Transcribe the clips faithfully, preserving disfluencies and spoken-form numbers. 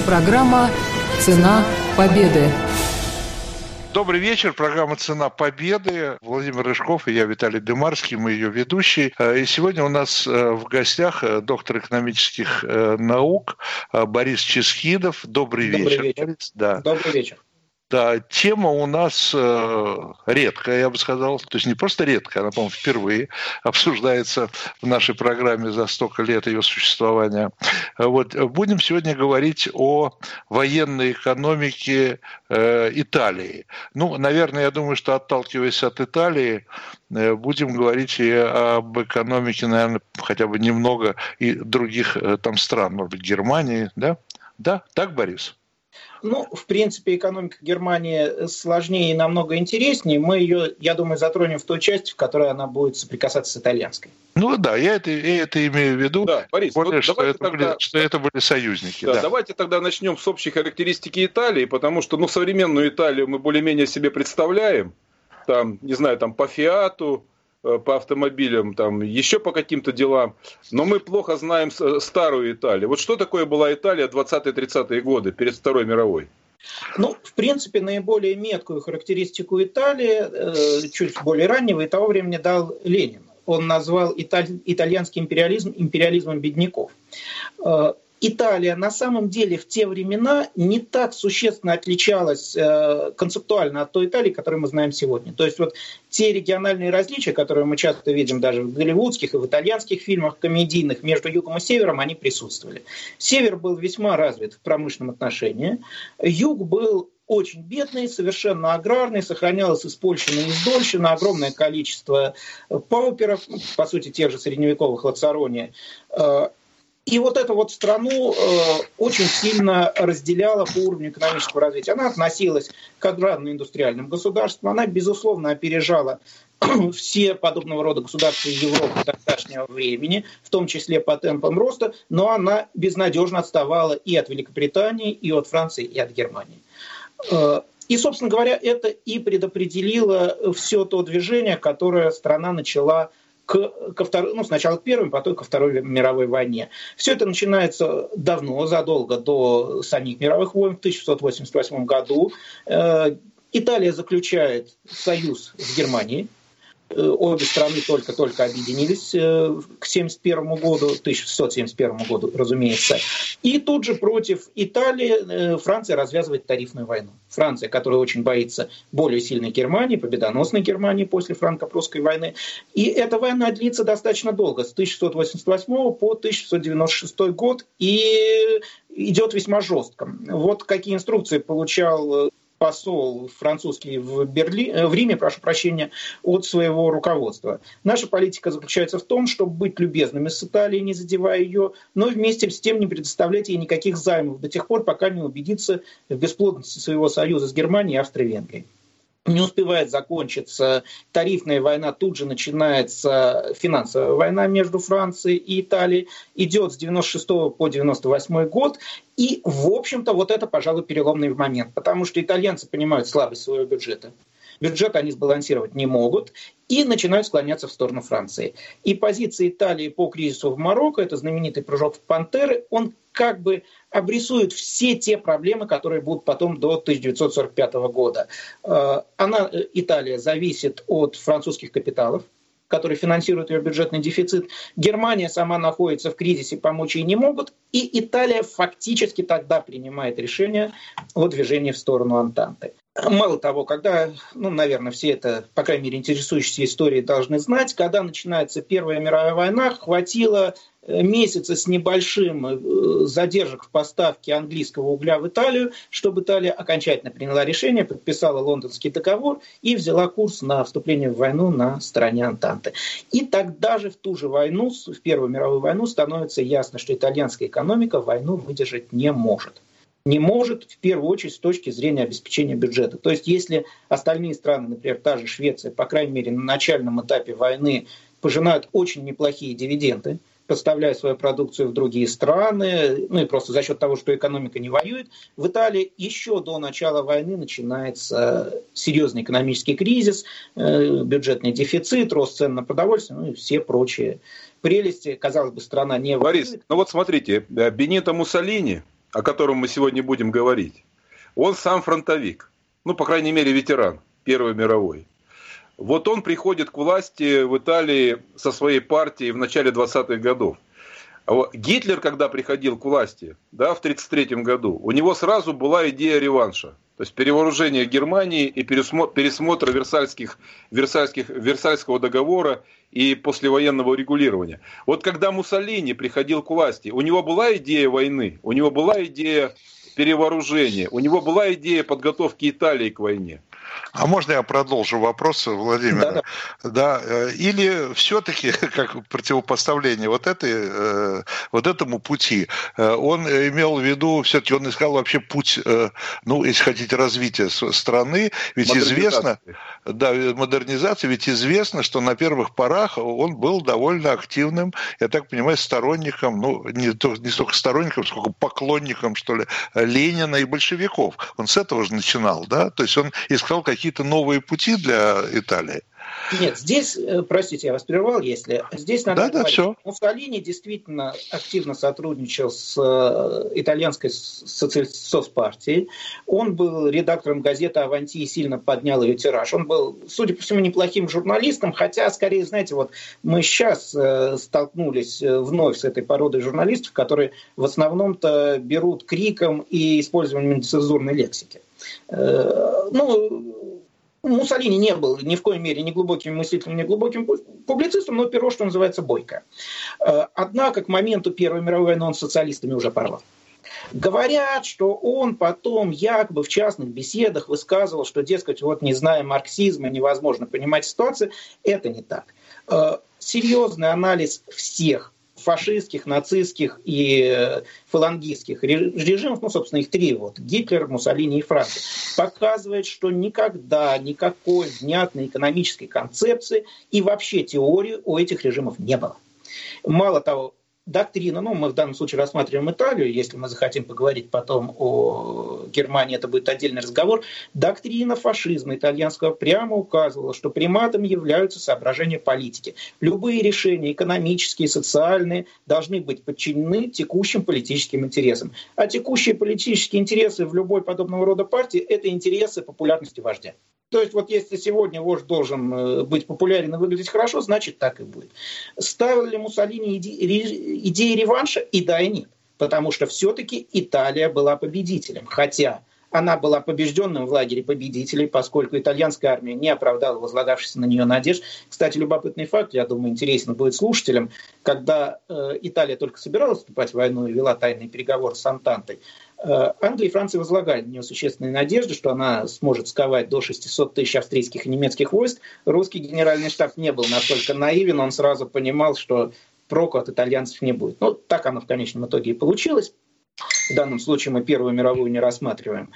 Программа «Цена победы». Добрый вечер. Программа «Цена победы». Владимир Рыжков и я, Виталий Дымарский, мы ее ведущие. И сегодня у нас в гостях доктор экономических наук Борис Чисхидов. Добрый, Добрый вечер, вечер. Борис. Да. Добрый вечер. Да, тема у нас э, редкая, я бы сказал. То есть не просто редкая, она, по-моему, впервые обсуждается в нашей программе за столько лет ее существования. Вот. Будем сегодня говорить о военной экономике э, Италии. Ну, наверное, я думаю, что, отталкиваясь от Италии, э, будем говорить и об экономике, наверное, хотя бы немного и других э, там стран, может быть, Германии, да? Да? Так, Борис? Ну, в принципе, экономика Германии сложнее и намного интереснее. Мы ее, я думаю, затронем в той части, в которой она будет соприкасаться с итальянской. Ну да, я это, я это имею в виду. Да, Борис, более, вот что, это тогда... были, что это были союзники. Да, да. Давайте тогда начнем с общей характеристики Италии, потому что ну, современную Италию мы более-менее себе представляем. Там, не знаю, там по Фиату, по автомобилям, там, еще по каким-то делам. Но мы плохо знаем старую Италию. Вот что такое была Италия двадцатые-тридцатые годы, перед Второй мировой? Ну, в принципе, наиболее меткую характеристику Италии, чуть более раннего, и того времени дал Ленин. Он назвал италь... итальянский империализм империализмом бедняков. Италия на самом деле в те времена не так существенно отличалась э, концептуально от той Италии, которую мы знаем сегодня. То есть вот те региональные различия, которые мы часто видим даже в голливудских и в итальянских фильмах комедийных между югом и севером, они присутствовали. Север был весьма развит в промышленном отношении. Юг был очень бедный, совершенно аграрный, сохранялось испольщина и издольщина, огромное количество пауперов, по сути тех же средневековых лацарони. И вот эту вот страну э, очень сильно разделяла по уровню экономического развития. Она относилась к аграрно-индустриальным государствам, она, безусловно, опережала все подобного рода государства Европы тогдашнего времени, в том числе по темпам роста, но она безнадежно отставала и от Великобритании, и от Франции, и от Германии. Э, и, собственно говоря, это и предопределило все то движение, которое страна начала К, ко второй, ну, сначала к Первой, потом ко Второй мировой войне. Все это начинается давно, задолго до самих мировых войн, в тысяча шестьсот восемьдесят восьмом году. Э, Италия заключает союз с Германией. Обе страны только-только объединились к семьдесят первому году, тысяча шестьсот семьдесят первому году, разумеется. И тут же против Италии Франция развязывает тарифную войну. Франция, которая очень боится более сильной Германии, победоносной Германии после франко-прусской войны. И эта война длится достаточно долго, с тысяча шестьсот восемьдесят восьмого по тысяча шестьсот девяносто шестой год, и идет весьма жестко. Вот какие инструкции получал посол французский в, Берли... в Риме, прошу прощения, от своего руководства. Наша политика заключается в том, чтобы быть любезными с Италией, не задевая ее, но вместе с тем не предоставлять ей никаких займов до тех пор, пока не убедится в бесплодности своего союза с Германией и Австро-Венгрией. Не успевает закончиться тарифная война, тут же начинается финансовая война между Францией и Италией. Идет с девяносто шестого по девяносто восьмой год. И, в общем-то, вот это, пожалуй, переломный момент. Потому что итальянцы понимают слабость своего бюджета. Бюджет они сбалансировать не могут и начинают склоняться в сторону Франции. И позиция Италии по кризису в Марокко, это знаменитый прыжок в пантеры, он как бы обрисует все те проблемы, которые будут потом до тысяча девятьсот сорок пятого года. Она, Италия, зависит от французских капиталов, которые финансируют ее бюджетный дефицит. Германия сама находится в кризисе, помочь ей не могут. И Италия фактически тогда принимает решение о движении в сторону Антанты. Мало того, когда, ну, наверное, все это, по крайней мере, интересующиеся историей должны знать, когда начинается Первая мировая война, хватило месяца с небольшим задержек в поставке английского угля в Италию, чтобы Италия окончательно приняла решение, подписала Лондонский договор и взяла курс на вступление в войну на стороне Антанты. И тогда же в ту же войну, в Первую мировую войну, становится ясно, что итальянская экономика войну выдержать не может. Не может, в первую очередь, с точки зрения обеспечения бюджета. То есть, если остальные страны, например, та же Швеция, по крайней мере, на начальном этапе войны пожинают очень неплохие дивиденды, поставляя свою продукцию в другие страны, ну и просто за счет того, что экономика не воюет, в Италии еще до начала войны начинается серьезный экономический кризис, бюджетный дефицит, рост цен на продовольствие, ну и все прочие прелести. Казалось бы, страна не воюет. Борис, ну вот смотрите, Бенито Муссолини, о котором мы сегодня будем говорить, он сам фронтовик. Ну, по крайней мере, ветеран Первой мировой. Вот он приходит к власти в Италии со своей партией в начале двадцатых годов. Гитлер, когда приходил к власти, да, в тридцать третьем году, у него сразу была идея реванша. То есть перевооружение Германии и пересмотр Версальских, Версальских, Версальского договора и послевоенного регулирования. Вот когда Муссолини приходил к власти, у него была идея войны, у него была идея перевооружения, у него была идея подготовки Италии к войне. А можно я продолжу вопрос, Владимир? Да, да. Да. Или все-таки, как противопоставление вот, этой, вот этому пути, он имел в виду, все-таки он искал вообще путь, ну, если хотите, развития страны, ведь известно, да, модернизации, ведь известно, что на первых порах он был довольно активным, я так понимаю, сторонником, ну, не, не столько сторонником, сколько поклонником, что ли, Ленина и большевиков. Он с этого же начинал, да, то есть он искал какие-то новые пути для Италии. Нет, здесь, простите, я вас прервал, если... Здесь надо да, говорить, да, все. Муссолини действительно активно сотрудничал с итальянской соцпартией. Он был редактором газеты «Аванти» и сильно поднял ее тираж. Он был, судя по всему, неплохим журналистом, хотя, скорее, знаете, вот мы сейчас столкнулись вновь с этой породой журналистов, которые в основном-то берут криком и использованием нецензурной лексики. Ну... Муссолини не был ни в коей мере ни глубоким мыслителем, ни глубоким публицистом, но перо, что называется, бойко. Однако к моменту Первой мировой войны он с социалистами уже порвал. Говорят, что он потом якобы в частных беседах высказывал, что, дескать, вот не зная марксизма, невозможно понимать ситуацию. Это не так. Серьезный анализ всех фашистских, нацистских и фалангистских режимов, ну, собственно, их три, вот, Гитлер, Муссолини и Франко, показывает, что никогда никакой внятной экономической концепции и вообще теории у этих режимов не было. Мало того, доктрина, ну, мы в данном случае рассматриваем Италию, если мы захотим поговорить потом о Германии, это будет отдельный разговор, доктрина фашизма итальянского прямо указывала, что приматом являются соображения политики. Любые решения экономические, социальные должны быть подчинены текущим политическим интересам. А текущие политические интересы в любой подобного рода партии – это интересы популярности вождя. То есть вот если сегодня вождь должен быть популярен и выглядеть хорошо, значит так и будет. Ставил ли Муссолини иде- идеи реванша? И да, и нет. Потому что все-таки Италия была победителем. Хотя она была побежденным в лагере победителей, поскольку итальянская армия не оправдала возлагавшихся на нее надежд. Кстати, любопытный факт, я думаю, интересен будет слушателям. Когда э, Италия только собиралась вступать в войну и вела тайные переговоры с Антантой, Англия и Франция возлагали на нее существенные надежды, что она сможет сковать до шестисот тысяч австрийских и немецких войск. Русский генеральный штаб не был настолько наивен, он сразу понимал, что проку от итальянцев не будет. Ну, так оно в конечном итоге и получилось. В данном случае мы Первую мировую не рассматриваем.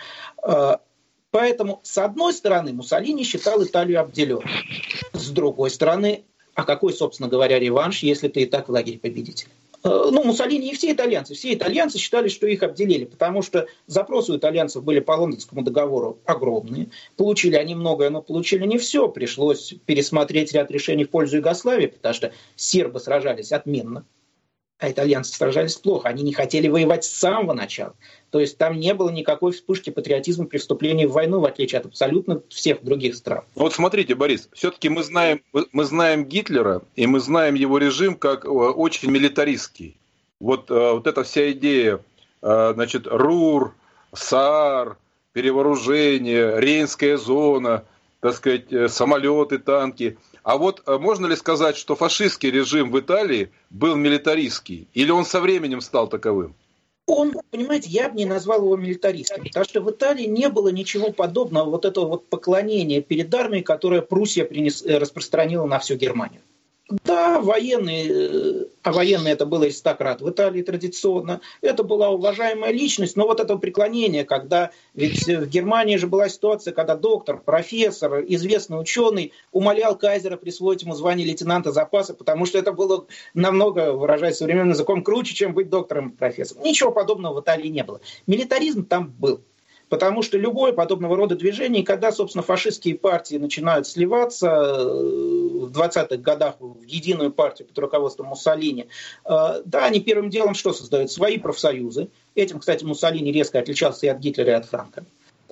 Поэтому, с одной стороны, Муссолини считал Италию обделенной. С другой стороны, а какой, собственно говоря, реванш, если ты и так в лагере победителя? Ну, Муссолини и все итальянцы. Все итальянцы считали, что их обделили, потому что запросы у итальянцев были по Лондонскому договору огромные. Получили они многое, но получили не все. Пришлось пересмотреть ряд решений в пользу Югославии, потому что сербы сражались отменно, а итальянцы сражались плохо. Они не хотели воевать с самого начала. То есть там не было никакой вспышки патриотизма при вступлении в войну, в отличие от абсолютно всех других стран. Вот смотрите, Борис, все-таки мы знаем, мы знаем Гитлера, и мы знаем его режим как очень милитаристский. Вот, вот эта вся идея, значит, Рур, Саар, перевооружение, Рейнская зона, так сказать, самолеты, танки. А вот можно ли сказать, что фашистский режим в Италии был милитаристский? Или он со временем стал таковым? Он, понимаете, я бы не назвал его милитаристом, потому что в Италии не было ничего подобного, вот этого вот поклонения перед армией, которое Пруссия принес, распространила на всю Германию. Да, военные, а военные это был аристократ в Италии традиционно, это была уважаемая личность, но вот это преклонение, когда, ведь в Германии же была ситуация, когда доктор, профессор, известный ученый умолял кайзера присвоить ему звание лейтенанта запаса, потому что это было намного, выражаясь современным языком, круче, чем быть доктором и профессором. Ничего подобного в Италии не было. Милитаризм там был. Потому что любое подобного рода движение, когда, собственно, фашистские партии начинают сливаться, в двадцатых годах в единую партию под руководством Муссолини, да, они первым делом что создают? Свои профсоюзы. Этим, кстати, Муссолини резко отличался и от Гитлера, и от Франка.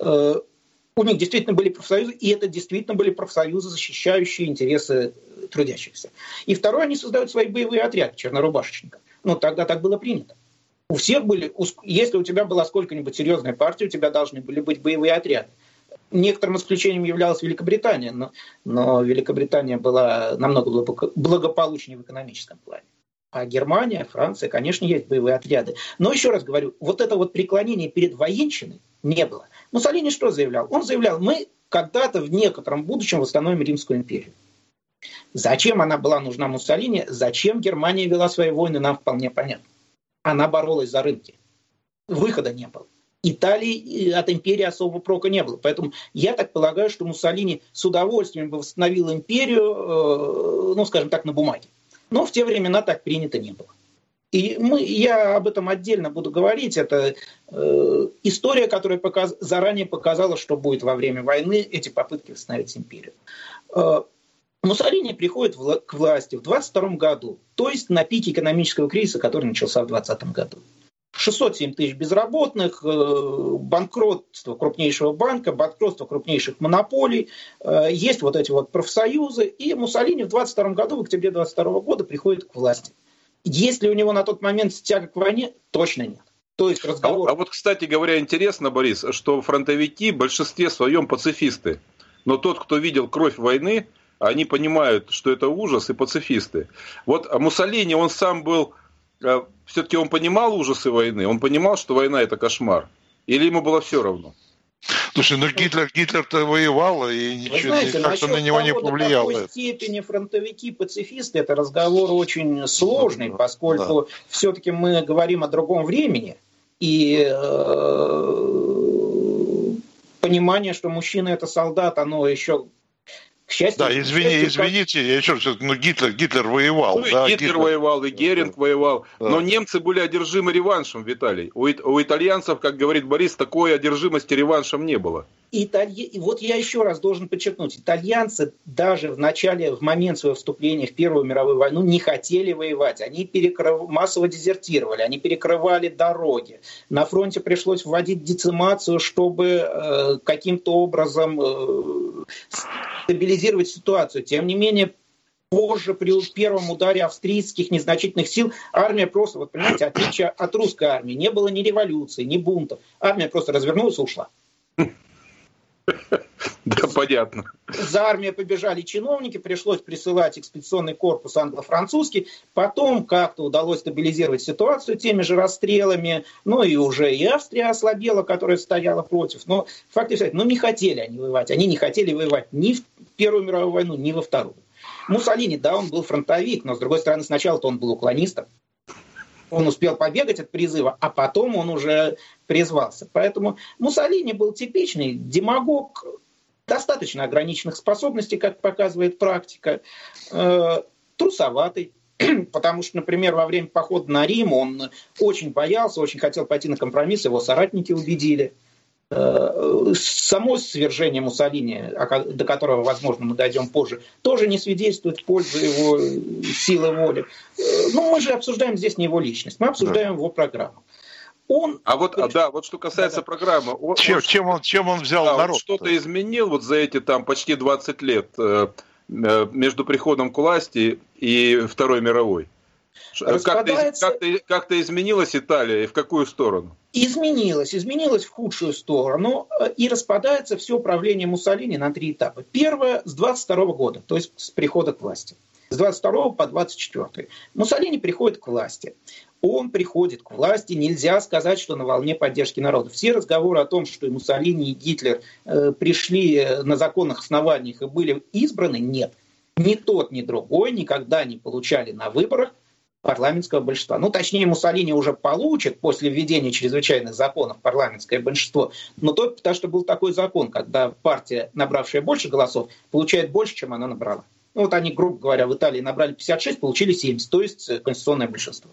У них действительно были профсоюзы, и это действительно были профсоюзы, защищающие интересы трудящихся. И второе, они создают свои боевые отряды чернорубашечников. Ну, тогда так было принято. У всех были, если у тебя была сколько-нибудь серьезная партия, у тебя должны были быть боевые отряды. Некоторым исключением являлась Великобритания, но, но Великобритания была намного благополучнее в экономическом плане. А Германия, Франция, конечно, есть боевые отряды. Но еще раз говорю, вот это вот преклонение перед военщиной не было. Муссолини что заявлял? Он заявлял, мы когда-то в некотором будущем восстановим Римскую империю. Зачем она была нужна Муссолини? Зачем Германия вела свои войны, нам вполне понятно. Она боролась за рынки. Выхода не было. Италии от империи особого прока не было. Поэтому я так полагаю, что Муссолини с удовольствием бы восстановил империю, ну, скажем так, на бумаге. Но в те времена так принято не было. И мы, я об этом отдельно буду говорить. Это э, история, которая показ, заранее показала, что будет во время войны, эти попытки восстановить империю. Э, Муссолини приходит в, к власти в двадцать втором году, то есть на пике экономического кризиса, который начался в двадцатом году. шестьсот семь тысяч безработных, банкротство крупнейшего банка, банкротство крупнейших монополий, есть вот эти вот профсоюзы, и Муссолини в двадцать втором году, в октябре двадцать второго года приходит к власти. Есть ли у него на тот момент тяга к войне? Точно нет. То есть разговор... а, а вот, кстати говоря, интересно, Борис, что фронтовики в большинстве своем пацифисты, но тот, кто видел кровь войны, они понимают, что это ужас, и пацифисты. Вот Муссолини, он сам был... Все-таки он понимал ужасы войны? Он понимал, что война – это кошмар? Или ему было все равно? Слушай, ну Гитлер, Гитлер-то воевал, и ничего знаете, как-то на него не повлияло. В какой степени фронтовики-пацифисты – это разговор очень сложный, да, поскольку да. все-таки мы говорим о другом времени. И э, понимание, что мужчина – это солдат, оно еще... К счастью, да, извини, счастью, извините, как... я еще раз, ну Гитлер, Гитлер воевал. Ну, да, Гитлер, Гитлер воевал, и Геринг да. воевал. Да. Но немцы были одержимы реваншем, Виталий. У, у итальянцев, как говорит Борис, такой одержимости реваншем не было. Италья... И вот я еще раз должен подчеркнуть, итальянцы даже в начале, в момент своего вступления в Первую мировую войну не хотели воевать. Они перекрыв... массово дезертировали, они перекрывали дороги. На фронте пришлось вводить децимацию, чтобы э, каким-то образом э, стабилизировать ситуацию. Тем не менее, позже, при первом ударе австрийских незначительных сил, армия просто, вот понимаете, отличие от русской армии, не было ни революции, ни бунтов. Армия просто развернулась и ушла. Да, понятно. За армией побежали чиновники, пришлось присылать экспедиционный корпус англо-французский. Потом как-то удалось стабилизировать ситуацию теми же расстрелами. Ну и уже и Австрия ослабела, которая стояла против. Но фактически, ну не хотели они воевать. Они не хотели воевать ни в Первую мировую войну, ни во Вторую. Муссолини, да, он был фронтовик, но с другой стороны, сначала-то он был уклонистом. Он успел побегать от призыва, а потом он уже призвался. Поэтому Муссолини был типичный демагог, достаточно ограниченных способностей, как показывает практика, э, трусоватый, потому что, например, во время похода на Рим он очень боялся, очень хотел пойти на компромисс, его соратники убедили. Э, само свержение Муссолини, до которого, возможно, мы дойдем позже, тоже не свидетельствует в пользу его силы воли. Э, ну, мы же обсуждаем здесь не его личность, мы обсуждаем да. его программу. Он... А вот, а, да, вот что касается да, программы, он, чем, он, чем, он, чем он взял да, народ? Он что-то изменил вот за эти там почти двадцать лет э, между приходом к власти и Второй мировой? Как-то, как-то, как-то изменилась Италия и в какую сторону? Изменилась, изменилась в худшую сторону, и распадается все правление Муссолини на три этапа. Первое с двадцать второго года, то есть с прихода к власти. С двадцать второго по двадцать четвёртый. Муссолини приходит к власти. Он приходит к власти, нельзя сказать, что на волне поддержки народа. Все разговоры о том, что и Муссолини, и Гитлер э, пришли на законных основаниях и были избраны, нет. Ни тот, ни другой никогда не получали на выборах парламентского большинства. Ну, точнее, Муссолини уже получит после введения чрезвычайных законов парламентское большинство, но только потому, что был такой закон, когда партия, набравшая больше голосов, получает больше, чем она набрала. Ну, вот они, грубо говоря, в Италии набрали пятьдесят шесть, получили семьдесят, то есть конституционное большинство.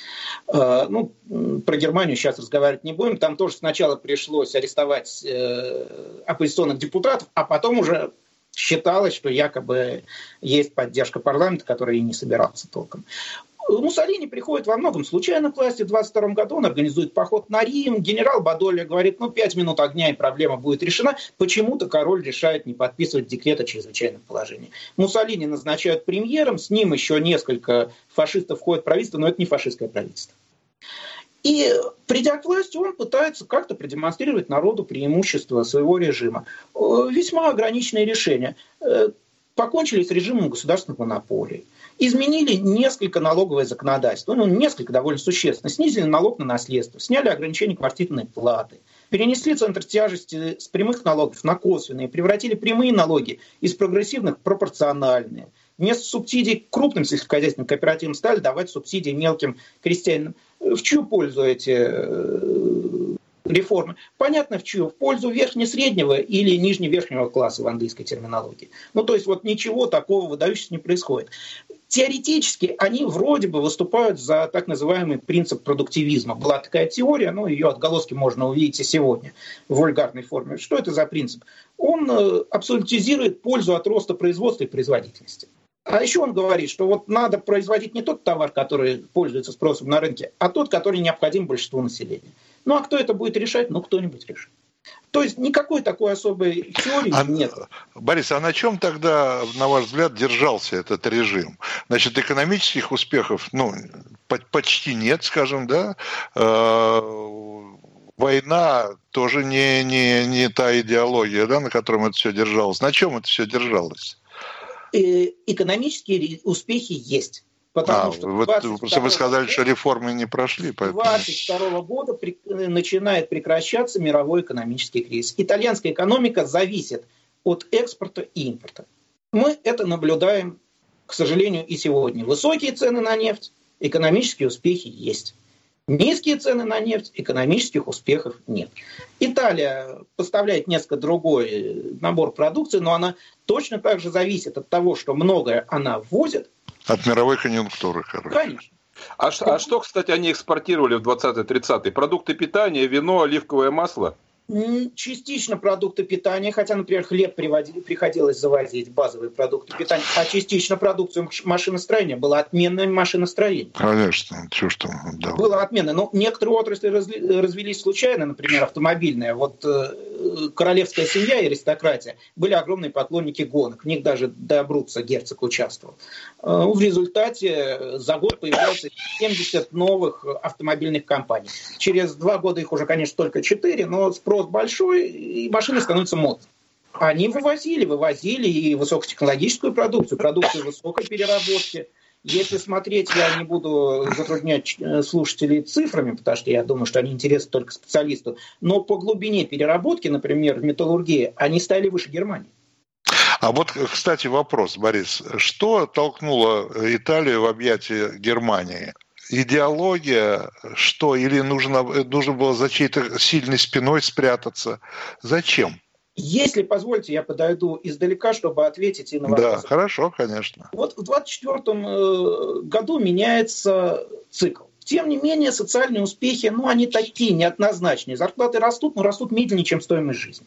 Ну, про Германию сейчас разговаривать не будем. Там тоже сначала пришлось арестовать оппозиционных депутатов, а потом уже Считалось, что якобы есть поддержка парламента, который и не собирался толком. Муссолини приходит во многом случайно к власти. В двадцать втором году он организует поход на Рим. Генерал Бадолли говорит, ну, пять минут огня, и проблема будет решена. Почему-то король решает не подписывать декрет о чрезвычайном положении. Муссолини назначают премьером, с ним еще несколько фашистов входят в правительство, но это не фашистское правительство. И, придя к власти, он пытается как-то продемонстрировать народу преимущество своего режима. Весьма ограниченные решения. Покончили с режимом государственных монополий. Изменили несколько налоговое законодательство, ну, несколько довольно существенно. Снизили налог на наследство, сняли ограничения квартирной платы, перенесли центр тяжести с прямых налогов на косвенные, превратили прямые налоги из прогрессивных в пропорциональные. Вместо субсидий крупным сельскохозяйственным кооперативам стали давать субсидии мелким крестьянам. В чью пользу эти реформы? Понятно, в чью? В пользу верхне-среднего или нижне-верхнего класса в английской терминологии. Ну, то есть, вот ничего такого выдающегося не происходит. Теоретически они вроде бы выступают за так называемый принцип продуктивизма. Была такая теория, но ее отголоски можно увидеть и сегодня в вульгарной форме. Что это за принцип? Он абсолютизирует пользу от роста производства и производительности. А еще он говорит, что вот надо производить не тот товар, который пользуется спросом на рынке, а тот, который необходим большинству населения. Ну а кто это будет решать? Ну кто-нибудь решит. То есть никакой такой особой теории а, нет. Борис, а на чем тогда, на ваш взгляд, держался этот режим? Значит, экономических успехов, ну, почти нет, скажем, да? Война тоже не, не, не та идеология, да, на котором это все держалось. На чем это все держалось? Экономические успехи есть. Потому а, что вот, вы сказали, года, что реформы не прошли. Поэтому... двадцать второго года при, начинает прекращаться мировой экономический кризис. Итальянская экономика зависит от экспорта и импорта. Мы это наблюдаем, к сожалению, и сегодня. Высокие цены на нефть, экономические успехи есть. Низкие цены на нефть, экономических успехов нет. Италия поставляет несколько другой набор продукции, но она точно так же зависит от того, что многое она ввозит. От мировой конъюнктуры, короче. Конечно. А, а что, кстати, они экспортировали в двадцатые-тридцатые? Продукты питания, вино, оливковое масло? Частично продукты питания, хотя, например, хлеб приводили, приходилось завозить, базовые продукты питания, а частично продукцию машиностроения. Было отменное машиностроение. Конечно, что ж там. Да. Было отменное. Но некоторые отрасли развелись случайно, например, автомобильная. Вот э, королевская семья и аристократия были огромные поклонники гонок. В них даже Де Абруццо, герцог, участвовал. Э, в результате за год появляется семьдесят новых автомобильных компаний. Через два года их уже, конечно, только четыре, но спрос большой, и машины становятся модными. Они вывозили, вывозили и высокотехнологическую продукцию, продукцию высокой переработки. Если смотреть, я не буду затруднять слушателей цифрами, потому что я думаю, что они интересны только специалисту, но по глубине переработки, например, в металлургии, они стали выше Германии. А вот, кстати, вопрос, Борис. Что толкнуло Италию в объятия Германии? Идеология, что? Или нужно, нужно было за чьей-то сильной спиной спрятаться? Зачем? Если позволите, я подойду издалека, чтобы ответить и на вопрос. Да, хорошо, конечно. Вот в двадцать четвёртом году меняется цикл. Тем не менее, социальные успехи, ну, они такие, неоднозначные. Зарплаты растут, но растут медленнее, чем стоимость жизни.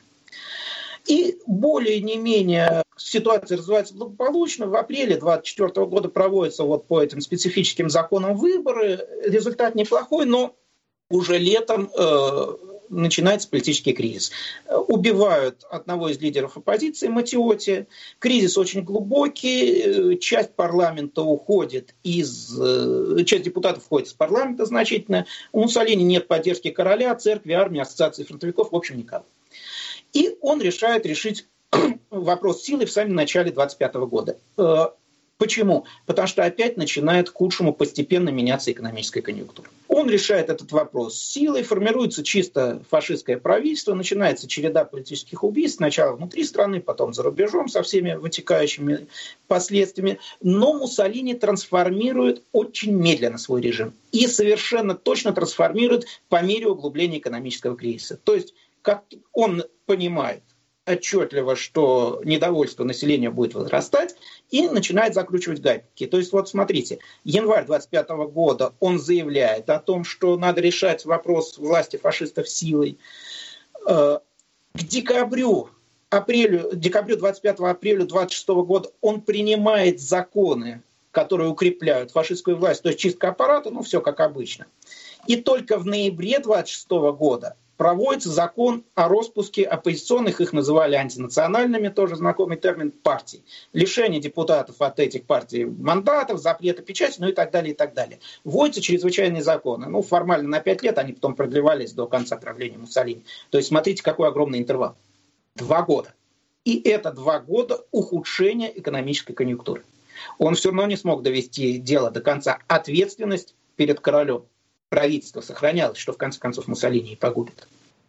И более-не менее ситуация развивается благополучно. В апреле двадцать четвёртого года проводятся вот по этим специфическим законам выборы. Результат неплохой, но уже летом э, начинается политический кризис. Убивают одного из лидеров оппозиции, Матиотти. Кризис очень глубокий. Часть парламента уходит из... Часть депутатов уходит из парламента значительно. У Муссолини нет поддержки короля, церкви, армии, ассоциации фронтовиков, в общем, никого. И он решает решить вопрос силы в самом начале двадцать пятого года. Почему? Потому что опять начинает к худшему постепенно меняться экономическая конъюнктура. Он решает этот вопрос силой, формируется чисто фашистское правительство, начинается череда политических убийств, сначала внутри страны, потом за рубежом со всеми вытекающими последствиями. Но Муссолини трансформирует очень медленно свой режим и совершенно точно трансформирует по мере углубления экономического кризиса. То есть, как он понимает отчетливо, что недовольство населения будет возрастать, и начинает закручивать гайки. То есть, вот смотрите, январь двадцать пятого года он заявляет о том, что надо решать вопрос власти фашистов силой. К декабрю апрелю, декабрю двадцать пятого апреля двадцать шестого года он принимает законы, которые укрепляют фашистскую власть, то есть чистка аппарата, ну все как обычно. И только в ноябре двадцать шестого года проводится закон о распуске оппозиционных, их называли антинациональными, тоже знакомый термин, партий. Лишение депутатов от этих партий мандатов, запрета печати, ну и так далее, и так далее. Вводятся чрезвычайные законы. Ну, формально на пять лет, они потом продлевались до конца правления Муссолини. То есть смотрите, какой огромный интервал. Два года. И это два года ухудшения экономической конъюнктуры. Он все равно не смог довести дело до конца. Ответственность перед королем правительства сохранялось, что в конце концов Муссолини и погубит.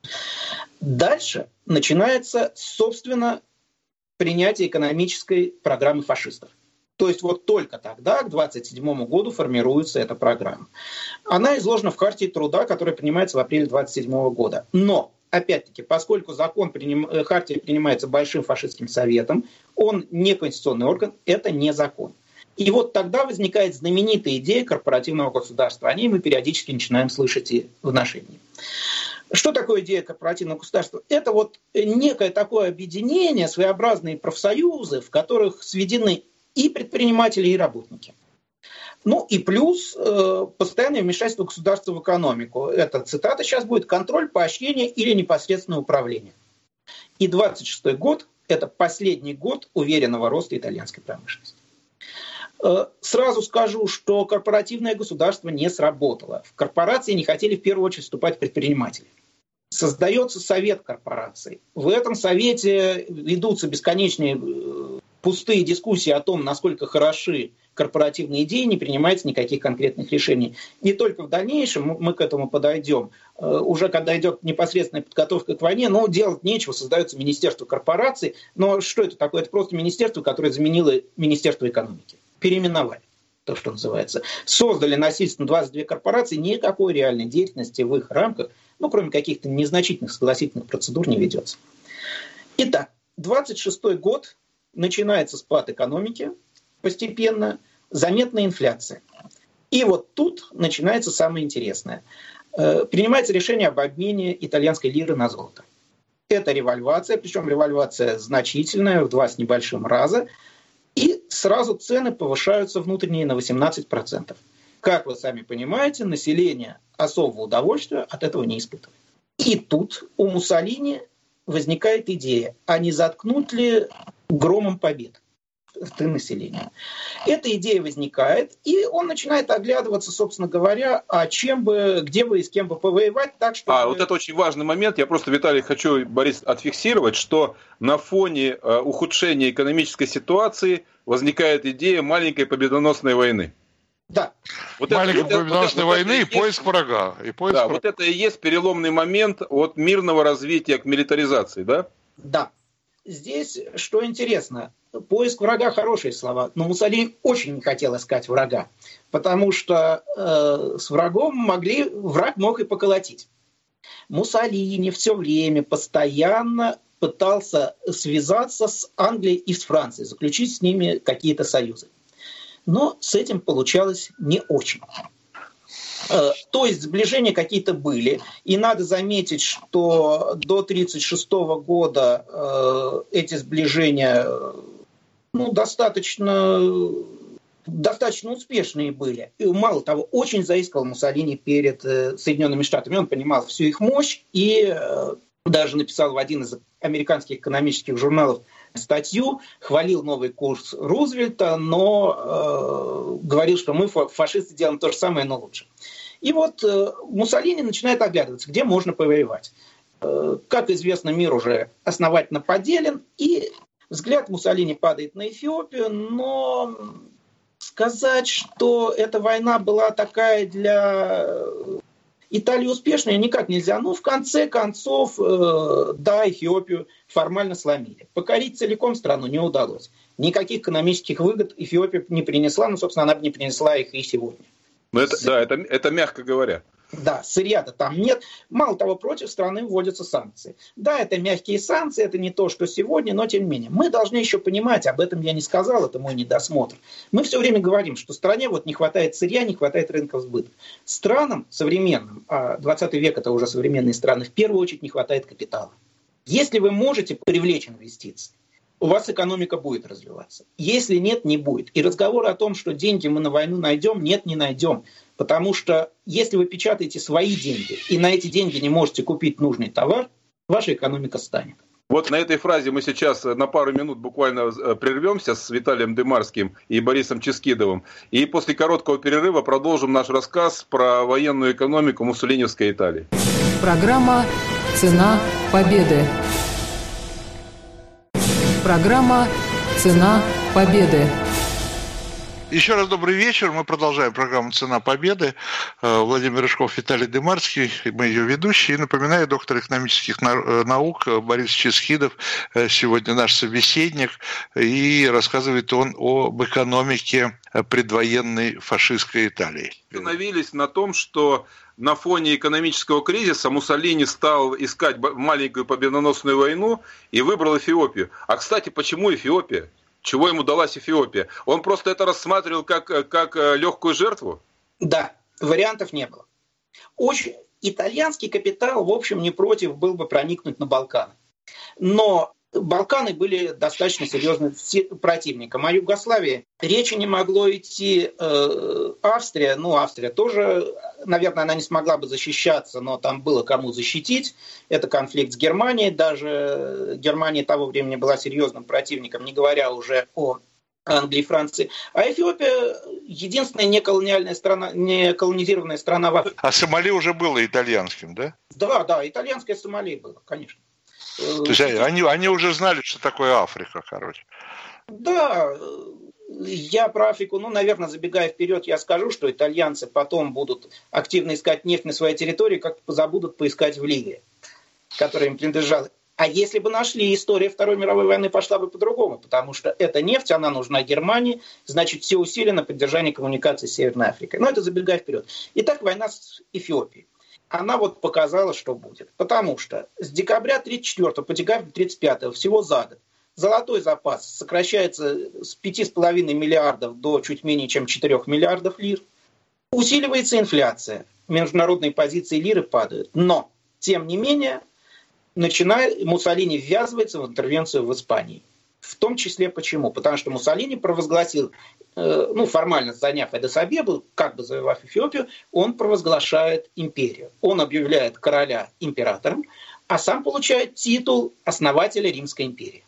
Дальше начинается, собственно, принятие экономической программы фашистов. То есть вот только тогда, к двадцать седьмому году, формируется эта программа. Она изложена в Хартии труда, которая принимается в апреле двадцать седьмого года. Но, опять-таки, поскольку закон приним... Хартия принимается Большим фашистским советом, он не конституционный орган, это не закон. И вот тогда возникает знаменитая идея корпоративного государства. О ней мы периодически начинаем слышать и в наши дни. Что такое идея корпоративного государства? Это вот некое такое объединение, своеобразные профсоюзы, в которых сведены и предприниматели, и работники. Ну и плюс э, постоянное вмешательство государства в экономику. Это цитата сейчас будет: контроль, поощрение или непосредственное управление. И двадцать шестой год – это последний год уверенного роста итальянской промышленности. Сразу скажу, что корпоративное государство не сработало. В корпорации не хотели в первую очередь вступать предприниматели. Создается совет корпораций. В этом совете ведутся бесконечные пустые дискуссии о том, насколько хороши корпоративные идеи, не принимается никаких конкретных решений. Не только в дальнейшем, мы к этому подойдем, уже когда идет непосредственная подготовка к войне, ну, делать нечего, создается Министерство корпораций. Но что это такое? Это просто министерство, которое заменило Министерство экономики. Переименовали, то, что называется. Создали насильственно двадцать две корпорации, никакой реальной деятельности в их рамках, ну, кроме каких-то незначительных согласительных процедур, не ведется. Итак, двадцать шестой год, начинается спад экономики, постепенно, заметная инфляция. И вот тут начинается самое интересное. Принимается решение об обмене итальянской лиры на золото. Это револьвация, причем револьвация значительная, в два с небольшим раза. И сразу цены повышаются внутренние на восемнадцать процентов. Как вы сами понимаете, население особого удовольствия от этого не испытывает. И тут у Муссолини возникает идея, а не заткнуть ли громом побед ты население. Эта идея возникает, и он начинает оглядываться, собственно говоря, а чем бы, где бы и с кем бы повоевать так, чтобы... А вот это очень важный момент. Я просто, Виталий, хочу, Борис, отфиксировать, что на фоне э, ухудшения экономической ситуации возникает идея маленькой победоносной войны. Да. Вот маленькой это, победоносной вот, войны вот и поиск врага. И поиск да, врага. Вот это и есть переломный момент от мирного развития к милитаризации, да? Да. Здесь, что интересно, поиск врага – хорошие слова, но Муссолини очень не хотел искать врага, потому что э, с врагом могли, враг мог и поколотить. Муссолини все время постоянно пытался связаться с Англией и с Францией, заключить с ними какие-то союзы. Но с этим получалось не очень. То есть сближения какие-то были. И надо заметить, что до тысяча девятьсот тридцать шестого года э, эти сближения ну, достаточно, достаточно успешные были. И мало того, очень заискал Муссолини перед э, Соединенными Штатами. Он понимал всю их мощь и э, даже написал в один из американских экономических журналов статью, хвалил новый курс Рузвельта, но э, говорил, что мы, фашисты, делаем то же самое, но лучше. И вот э, Муссолини начинает оглядываться, где можно повоевать. Э, как известно, мир уже основательно поделен, и взгляд Муссолини падает на Эфиопию, но сказать, что эта война была такая для Италии успешная, никак нельзя. Ну, в конце концов, э, да, Эфиопию формально сломили. Покорить целиком страну не удалось. Никаких экономических выгод Эфиопия не принесла, ну, собственно, она бы не принесла их и сегодня. Ну, это, да, это, это мягко говоря. Да, сырья-то там нет. Мало того, против страны вводятся санкции. Да, это мягкие санкции, это не то, что сегодня, но тем не менее. Мы должны еще понимать, об этом я не сказал, это мой недосмотр. Мы все время говорим, что стране вот не хватает сырья, не хватает рынков сбыта. Странам современным, а двадцатый век это уже современные страны, в первую очередь не хватает капитала. Если вы можете привлечь инвестиции, у вас экономика будет развиваться. Если нет, не будет. И разговор о том, что деньги мы на войну найдем, нет, не найдем. Потому что если вы печатаете свои деньги и на эти деньги не можете купить нужный товар, ваша экономика станет. Вот на этой фразе мы сейчас на пару минут буквально прервемся с Виталием Дымарским и Борисом Ческидовым. И после короткого перерыва продолжим наш рассказ про военную экономику муссолиневской Италии. Программа «Цена победы». Программа «Цена победы». Еще раз добрый вечер. Мы продолжаем программу «Цена победы». Владимир Рыжков, Виталий Дымарский, мы ее ведущие. И напоминаю, доктор экономических наук Борис Ческидов сегодня наш собеседник. И рассказывает он об экономике предвоенной фашистской Италии. Остановились на том, что на фоне экономического кризиса Муссолини стал искать маленькую победоносную войну и выбрал Эфиопию. А, кстати, почему Эфиопия? Чего ему далась Эфиопия? Он просто это рассматривал как, как легкую жертву? Да, вариантов не было. Очень итальянский капитал, в общем, не против был бы проникнуть на Балканы. Но Балканы были достаточно серьезным противником. О Югославии речи не могло идти. Э, Австрия, ну, Австрия тоже, наверное, она не смогла бы защищаться, но там было кому защитить. Это конфликт с Германией. Даже Германия того времени была серьезным противником, не говоря уже о Англии и Франции. А Эфиопия единственная неколониальная страна, неколонизированная страна в Африке. А Сомали уже было итальянским, да? Да, да, итальянское Сомали было, конечно. То есть они, они уже знали, что такое Африка, короче. Да, я про Африку, ну, наверное, забегая вперед, я скажу, что итальянцы потом будут активно искать нефть на своей территории, как забудут поискать в Ливии, которая им принадлежала. А если бы нашли, история Второй мировой войны пошла бы по-другому, потому что эта нефть, она нужна Германии, значит, все усилия на поддержание коммуникаций с Северной Африкой. Но это забегая вперед. Итак, война с Эфиопией. Она вот показала, что будет. Потому что с декабря тридцать четвёртого по декабрь тридцать пятого, всего за год, золотой запас сокращается с пяти с половиной миллиардов до чуть менее чем четырёх миллиардов лир. Усиливается инфляция. Международные позиции лиры падают. Но, тем не менее, начинает, Муссолини ввязывается в интервенцию в Испании. В том числе почему? Потому что Муссолини провозгласил, э, ну, формально заняв Эдес-Абебу, как бы завоевав Эфиопию, он провозглашает империю. Он объявляет короля императором, а сам получает титул основателя Римской империи.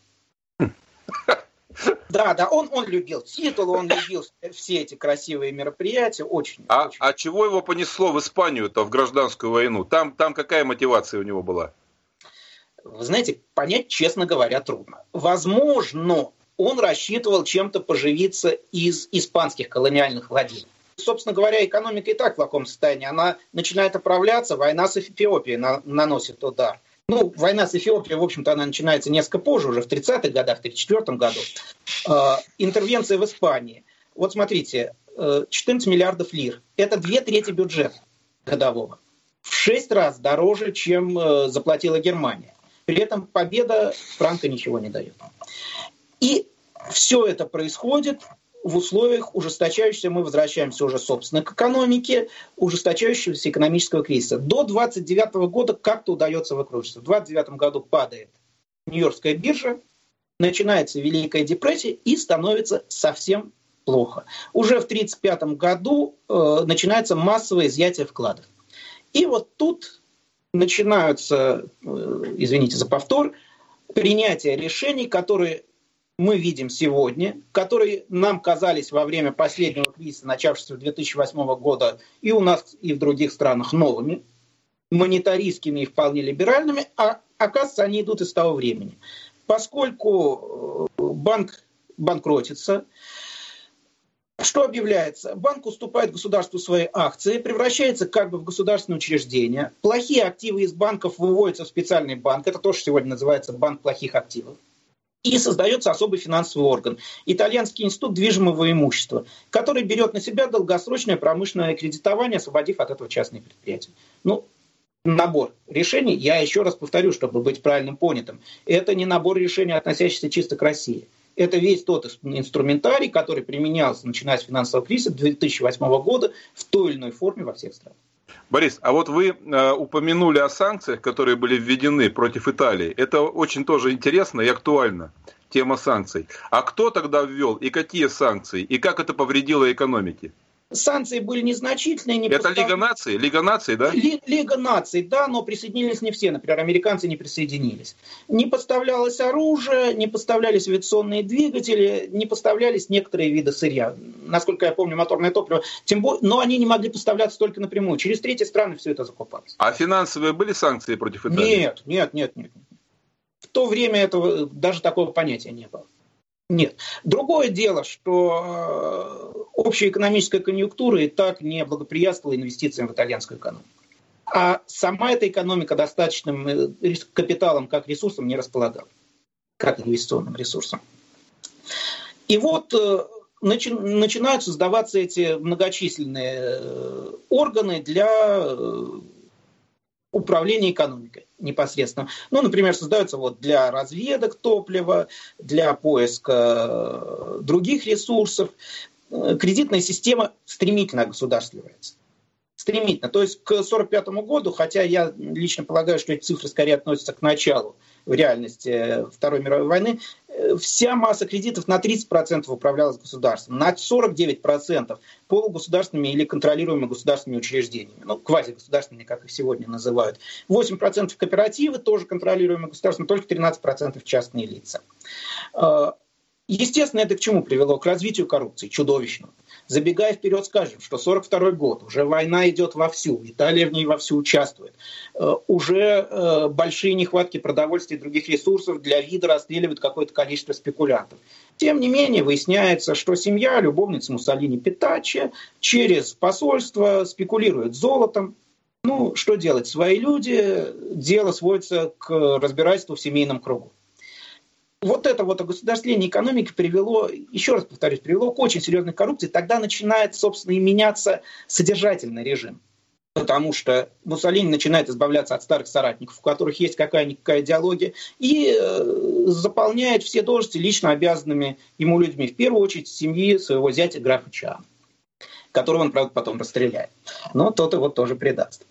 Да, да, он, он любил титул, он любил все эти красивые мероприятия. Очень, а, очень. а чего его понесло в Испанию-то, в гражданскую войну? Там, там какая мотивация у него была? Вы знаете, понять, честно говоря, трудно. Возможно, он рассчитывал чем-то поживиться из испанских колониальных владений. Собственно говоря, экономика и так в плохом состоянии. Она начинает оправляться, война с Эфиопией на, наносит удар. Ну, война с Эфиопией, в общем-то, она начинается несколько позже, уже в тридцатых годах, в тридцать четвёртом году. Э, интервенция в Испании. Вот смотрите, э, четырнадцать миллиардов лир. Это две трети бюджета годового. В шесть раз дороже, чем э, заплатила Германия. При этом победа Франко ничего не дает. И все это происходит в условиях ужесточающегося, мы возвращаемся уже, собственно, к экономике, ужесточающегося экономического кризиса. До двадцать девятого года как-то удается выкручиваться. В двадцать девятом году падает Нью-Йоркская биржа, начинается Великая депрессия и становится совсем плохо. Уже в тридцать пятом году э, начинается массовое изъятие вкладов. И вот тут начинаются, извините за повтор, принятия решений, которые мы видим сегодня, которые нам казались во время последнего кризиса, начавшегося две тысячи восьмого года и у нас, и в других странах новыми, монетаристскими и вполне либеральными, а оказывается, они идут из того времени. Поскольку банк банкротится, что объявляется? Банк уступает государству свои акции, превращается как бы в государственное учреждение. Плохие активы из банков выводятся в специальный банк. Это тоже сегодня называется банк плохих активов. И создается особый финансовый орган. Итальянский институт движимого имущества, который берет на себя долгосрочное промышленное кредитование, освободив от этого частные предприятия. Ну, набор решений, я еще раз повторю, чтобы быть правильным понятым, это не набор решений, относящийся чисто к России. Это весь тот инструментарий, который применялся, начиная с финансового кризиса две тысячи восьмого года в той или иной форме во всех странах. Борис, а вот вы э, упомянули о санкциях, которые были введены против Италии. Это очень тоже интересно и актуально, тема санкций. А кто тогда ввел и какие санкции, и как это повредило экономике? Санкции были незначительные. Не это постав... Лига наций? Лига наций, да? Ли, Лига наций, да, но присоединились не все. Например, американцы не присоединились. Не поставлялось оружие, не поставлялись авиационные двигатели, не поставлялись некоторые виды сырья. Насколько я помню, моторное топливо. Тем более, но они не могли поставляться только напрямую. Через третьи страны все это закупалось. А финансовые были санкции против Италии? Нет, нет, нет, нет. В то время этого даже такого понятия не было. Нет. Другое дело, что общая экономическая конъюнктура и так не благоприятствовала инвестициям в итальянскую экономику. А сама эта экономика достаточным капиталом как ресурсом не располагала, как инвестиционным ресурсом. И вот начи- начинают создаваться эти многочисленные органы для управления экономикой непосредственно. Ну, например, создаются вот для разведок топлива, для поиска других ресурсов. Кредитная система стремительно огосударствливается. Стремительно. То есть к сорок пятому году, хотя я лично полагаю, что эти цифры скорее относятся к началу в реальности Второй мировой войны, вся масса кредитов на тридцать процентов управлялась государством, на сорок девять процентов полугосударственными или контролируемыми государственными учреждениями, ну, квазигосударственными, как их сегодня называют. восемь процентов кооперативы, тоже контролируемые государством, только тринадцать процентов частные лица. Естественно, это к чему привело? К развитию коррупции, чудовищному. Забегая вперед, скажем, что сорок второй год, уже война идет вовсю, Италия в ней вовсю участвует. Уже большие нехватки продовольствия и других ресурсов для вида расстреливают какое-то количество спекулянтов. Тем не менее, выясняется, что семья любовницы Муссолини Петаччо через посольство спекулирует золотом. Ну, что делать? Свои люди, дело сводится к разбирательству в семейном кругу. Вот это вот огосударствление экономики привело, еще раз повторюсь, привело к очень серьезной коррупции. Тогда начинает, собственно, и меняться содержательный режим. Потому что Муссолини начинает избавляться от старых соратников, у которых есть какая-никакая идеология, и э, заполняет все должности лично обязанными ему людьми. В первую очередь семьи своего зятя графа Чиано, которого он, правда, потом расстреляет. Но тот его тоже предаст.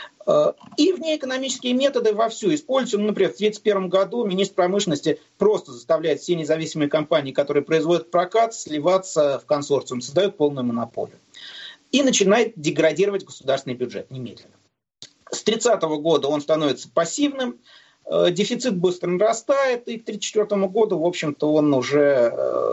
И внеэкономические методы вовсю используются. Ну, например, в тысяча девятьсот тридцать первом году министр промышленности просто заставляет все независимые компании, которые производят прокат, сливаться в консорциум, создают полную монополию. И начинает деградировать государственный бюджет немедленно. С тридцатого года он становится пассивным, дефицит быстро нарастает, и к тридцать четвёртому году, в общем-то, он уже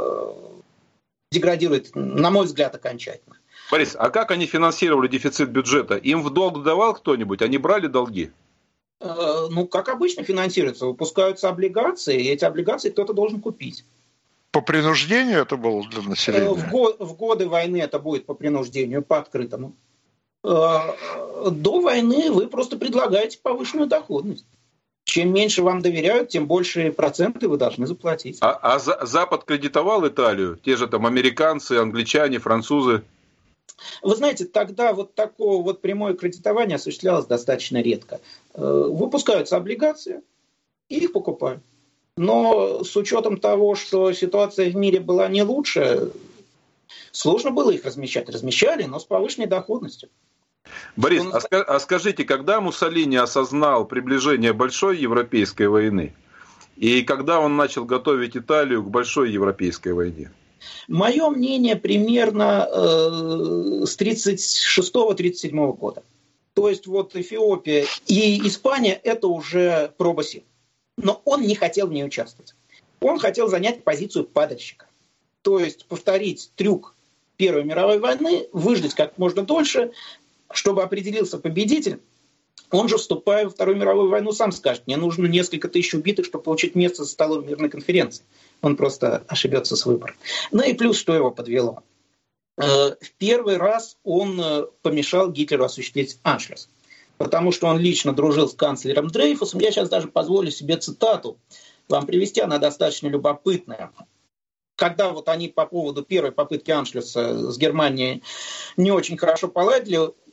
деградирует, на мой взгляд, окончательно. Борис, а как они финансировали дефицит бюджета? Им в долг давал кто-нибудь? Они брали долги? Э, ну, как обычно финансируется. Выпускаются облигации, и эти облигации кто-то должен купить. По принуждению это было для населения? В, го- в годы войны это будет по принуждению, по открытому. Э, до войны вы просто предлагаете повышенную доходность. Чем меньше вам доверяют, тем больше проценты вы должны заплатить. А, а за- Запад кредитовал Италию? Те же там американцы, англичане, французы? Вы знаете, тогда вот такое вот прямое кредитование осуществлялось достаточно редко. Выпускаются облигации, и их покупают. Но с учетом того, что ситуация в мире была не лучше, сложно было их размещать. Размещали, но с повышенной доходностью. Борис, Он... а, ска- а скажите, когда Муссолини осознал приближение большой европейской войны? И когда он начал готовить Италию к большой европейской войне? Мое мнение примерно э, с тридцать шестого — тридцать седьмого года. То есть вот Эфиопия и Испания – это уже проба сил. Но он не хотел в ней участвовать. Он хотел занять позицию падальщика. То есть повторить трюк Первой мировой войны, выждать как можно дольше, чтобы определился победитель. Он же, вступая во Вторую мировую войну, сам скажет: мне нужно несколько тысяч убитых, чтобы получить место за столом мирной конференции. Он просто ошибется с выбором. Ну и плюс, что его подвело. В первый раз он помешал Гитлеру осуществить аншлюс, потому что он лично дружил с канцлером Дрейфусом. Я сейчас даже позволю себе цитату вам привести, она достаточно любопытная. Когда вот они по поводу первой попытки аншлюса с Германией не очень хорошо поладили,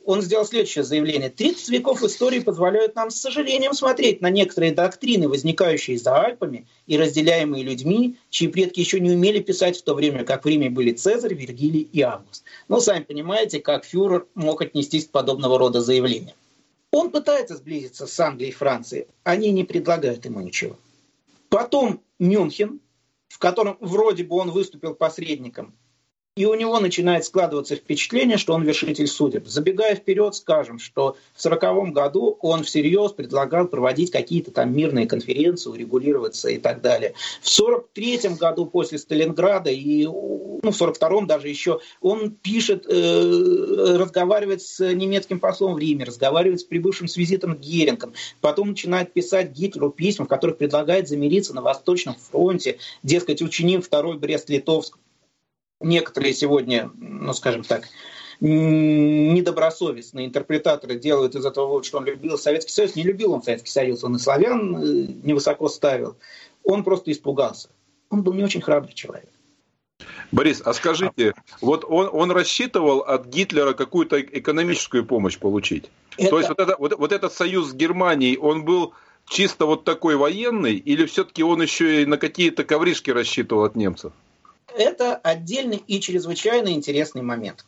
он сделал следующее заявление. тридцать веков истории позволяют нам с сожалением смотреть на некоторые доктрины, возникающие за Альпами и разделяемые людьми, чьи предки еще не умели писать в то время, как в Риме были Цезарь, Вергилий и Август. Ну, сами понимаете, как фюрер мог отнестись к подобного рода заявлениям. Он пытается сблизиться с Англией и Францией, они не предлагают ему ничего. Потом Мюнхен, в котором вроде бы он выступил посредником, и у него начинает складываться впечатление, что он вершитель судеб. Забегая вперед, скажем, что в сорокалетнем году он всерьез предлагал проводить какие-то там мирные конференции, урегулироваться и так далее. В сорок третьем году после Сталинграда и ну, в сорок втором даже еще он пишет, э, разговаривает с немецким послом в Риме, разговаривает с прибывшим с визитом Герингом, потом начинает писать Гитлеру письма, в которых предлагает замириться на Восточном фронте, дескать, учиним второй Брест-Литовск. Некоторые сегодня, ну скажем так, недобросовестные интерпретаторы делают из этого вывод, что он любил Советский Союз. Не любил он Советский Союз, он и славян невысоко ставил. Он просто испугался. Он был не очень храбрый человек. Борис, а скажите, вот он, он рассчитывал от Гитлера какую-то экономическую помощь получить? Это... То есть вот, это, вот, вот этот союз с Германией, он был чисто вот такой военный, или все-таки он еще и на какие-то ковришки рассчитывал от немцев? Это отдельный и чрезвычайно интересный момент.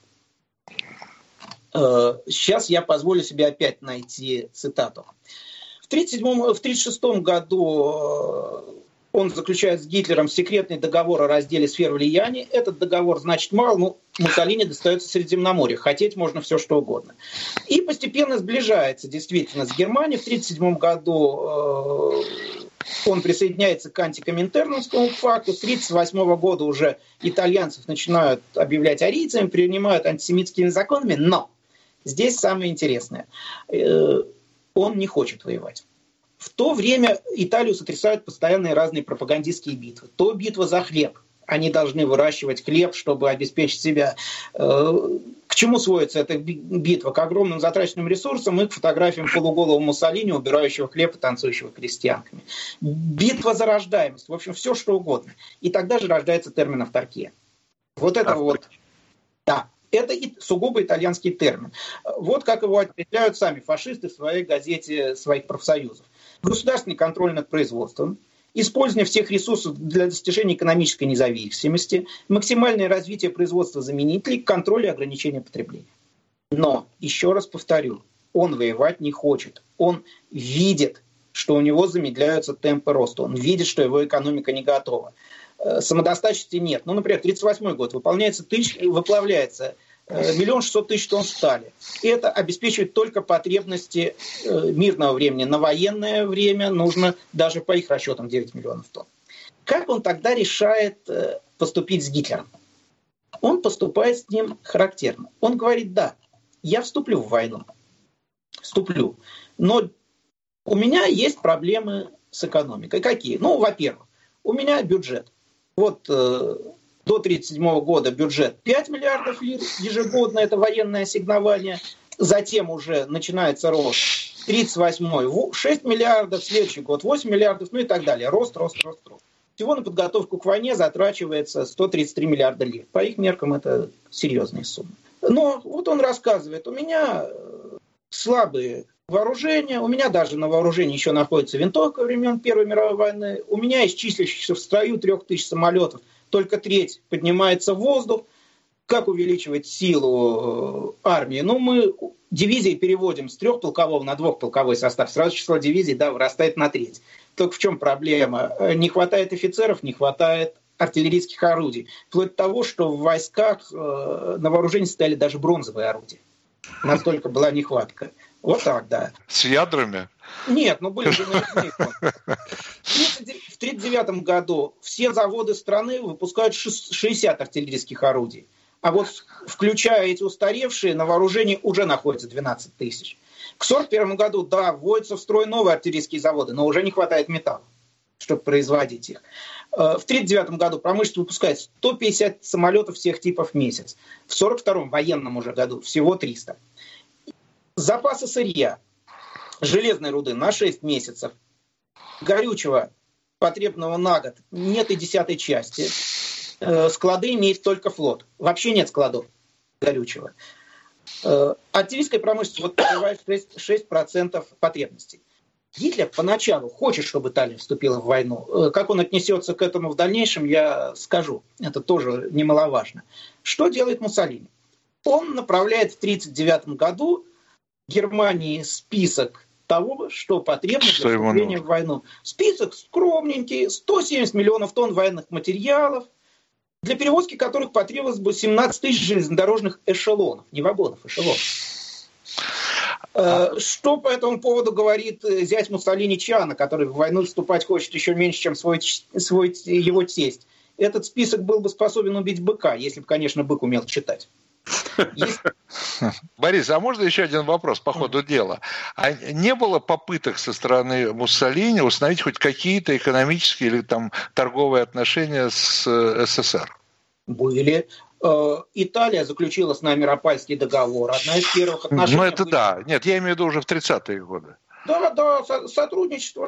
Сейчас я позволю себе опять найти цитату. В тридцать шестом году он заключает с Гитлером секретный договор о разделе сфер влияния. Этот договор значит мало, но Муссолини достается Средиземноморье. Хотеть можно все, что угодно. И постепенно сближается действительно с Германией. В тридцать седьмом году он присоединяется к антикоминтерновскому пакту. С тридцать восьмого года уже итальянцев начинают объявлять арийцами, принимают антисемитскими законами. Но здесь самое интересное. Он не хочет воевать. В то время Италию сотрясают постоянные разные пропагандистские битвы. То битва за хлеб. Они должны выращивать хлеб, чтобы обеспечить себя. К чему сводится эта битва? К огромным затраченным ресурсам и к фотографиям полуголого Муссолини, убирающего хлеб и танцующего крестьянками. Битва за рождаемость. В общем, все что угодно. И тогда же рождается термин авторкия. Вот это вот... Да. Это и сугубо итальянский термин. Вот как его определяют сами фашисты в своей газете своих профсоюзов. Государственный контроль над производством, использование всех ресурсов для достижения экономической независимости, максимальное развитие производства заменителей, контроль и ограничение потребления. Но, еще раз повторю, он воевать не хочет. Он видит, что у него замедляются темпы роста. Он видит, что его экономика не готова. Самодостаточности нет. Ну, например, тридцать восьмой год выполняется тысяч, выплавляется миллион шестьсот тысяч тонн стали. И это обеспечивает только потребности мирного времени. На военное время нужно даже по их расчетам девять миллионов тонн. Как он тогда решает поступить с Гитлером? Он поступает с ним характерно. Он говорит: да, я вступлю в войну. Вступлю. Но у меня есть проблемы с экономикой. Какие? Ну, во-первых, у меня бюджет. Вот э, до тридцать седьмого года бюджет пять миллиардов лир ежегодно, это военное ассигнование. Затем уже начинается рост. тридцать восьмой шесть миллиардов, следующий год восемь миллиардов, ну и так далее. Рост, рост, рост, рост. Всего на подготовку к войне затрачивается сто тридцать три миллиарда лир. По их меркам это серьезные суммы. Но вот он рассказывает, у меня слабые вооружения, у меня даже на вооружении еще находится винтовка времен Первой мировой войны, у меня из числящихся в строю трех тысяч самолетов только треть поднимается в воздух. Как увеличивать силу армии? Ну, мы дивизии переводим с трехполкового на двухполковой состав. Сразу число дивизий, да, вырастает на треть. Только в чем проблема? Не хватает офицеров, не хватает артиллерийских орудий. Вплоть до того, что в войсках на вооружении стояли даже бронзовые орудия. Настолько была нехватка. Вот так, да. С ядрами? Нет, ну были же наверное. В тридцать девятом году все заводы страны выпускают шестьдесят артиллерийских орудий. А вот включая эти устаревшие, на вооружении уже находится двенадцать тысяч. К сорок первому году, да, вводятся в строй новые артиллерийские заводы, но уже не хватает металла, чтобы производить их. В тридцать девятом году промышленность выпускает сто пятьдесят самолетов всех типов в месяц. В сорок втором военном уже году всего триста. Запасы сырья, железной руды на шесть месяцев, горючего, потребного на год, нет и десятой части. Склады имеет только флот. Вообще нет складов горючего. Артиллерийская промышленность вот покрывает шесть процентов потребностей. Гитлер поначалу хочет, чтобы Италия вступила в войну. Как он отнесется к этому в дальнейшем, я скажу. Это тоже немаловажно. Что делает Муссолини? Он направляет в тысяча девятьсот тридцать девятом году Германии список того, что потребно для вступления в войну. Список скромненький, сто семьдесят миллионов тонн военных материалов, для перевозки которых потребовалось бы семнадцать тысяч железнодорожных эшелонов, не вагонов, эшелонов. Что по этому поводу говорит зять Муссолини Чиано, который в войну вступать хочет еще меньше, чем свой, свой, его тесть? Этот список был бы способен убить быка, если бы, конечно, бык умел читать. Есть... Борис, а можно еще один вопрос по ходу дела? А не было попыток со стороны Муссолини установить хоть какие-то экономические или там торговые отношения с СССР? Были. Италия заключила с нами Рапальский договор. Одна из первых отношений... Ну, это были... да. Нет, я имею в виду уже в тридцатые годы. Да, да, сотрудничество